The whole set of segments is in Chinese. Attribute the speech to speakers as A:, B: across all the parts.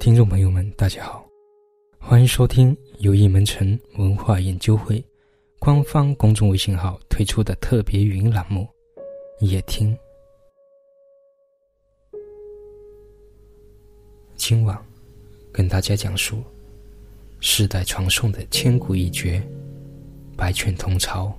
A: 听众朋友们大家好，欢迎收听由一门城文化研究会官方公众微信号推出的特别语音栏目夜听。今晚跟大家讲述世代传颂的千古一绝白犬同巢。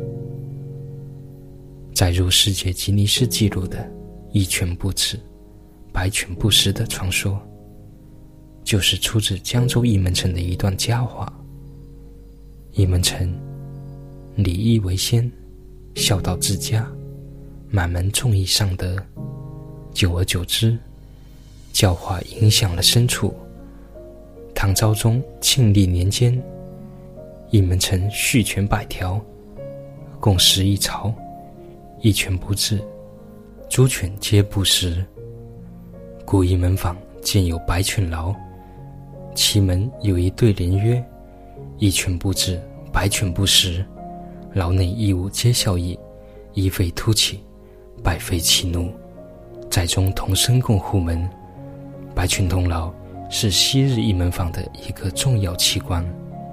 A: 载入世界吉尼斯纪录的一犬不吃百犬不食的传说，就是出自江州一门城的一段佳话。一门城礼义为先，孝道治家，满门忠义尚德，久而久之，教化影响了深处。唐昭宗庆历年间，一门城畜犬100条，共11巢，一犬不治，诸犬皆不食。故一门坊建有白犬牢，其门有一对联曰：一犬不治，百犬不食。牢内一物皆效益，一非突起，百非其怒。在中同生共护门，白犬同牢是昔日一门坊的一个重要器官。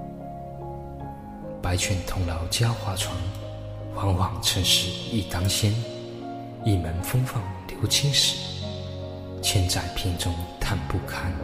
A: 白犬同牢佳话传，往往称是一当先。一门风放留青史，千载品中叹不堪。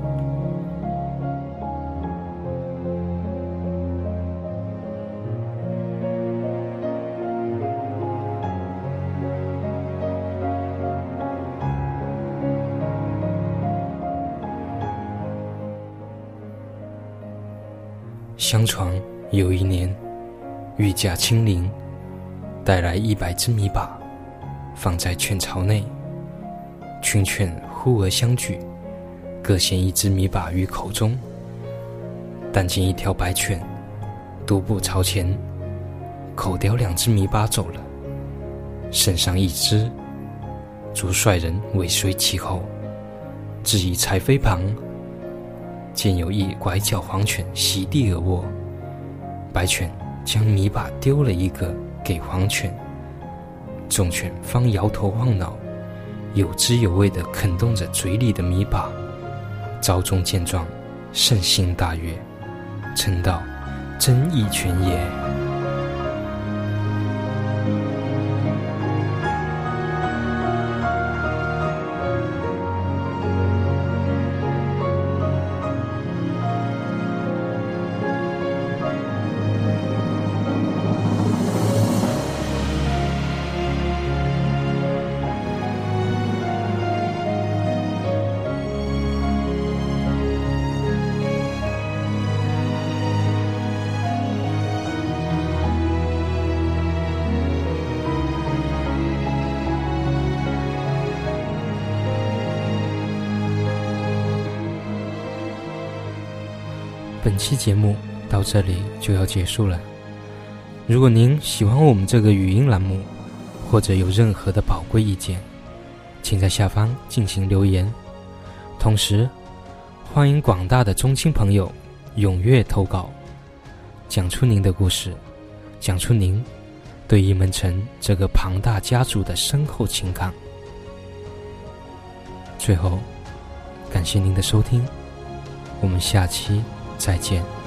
A: 相传有一年，御驾亲临，带来100只米靶，放在犬巢内。群犬忽而相聚，各衔1只米靶于口中。但见一条白犬独步朝前，口叼2只米靶走了，剩上1只。主率人尾随其后，至一柴扉旁，见有一拐角黄犬席地而卧，白犬将米靶丢了一个给黄犬，众犬方摇头晃脑，有滋有味地啃动着嘴里的米靶。昭宗见状，甚心大悦，称道：真义犬也。本期节目到这里就要结束了。如果您喜欢我们这个语音栏目，或者有任何的宝贵意见，请在下方进行留言。同时，欢迎广大的宗亲朋友踊跃投稿，讲出您的故事，讲出您对一门城这个庞大家族的深厚情感。最后，感谢您的收听，我们下期再见。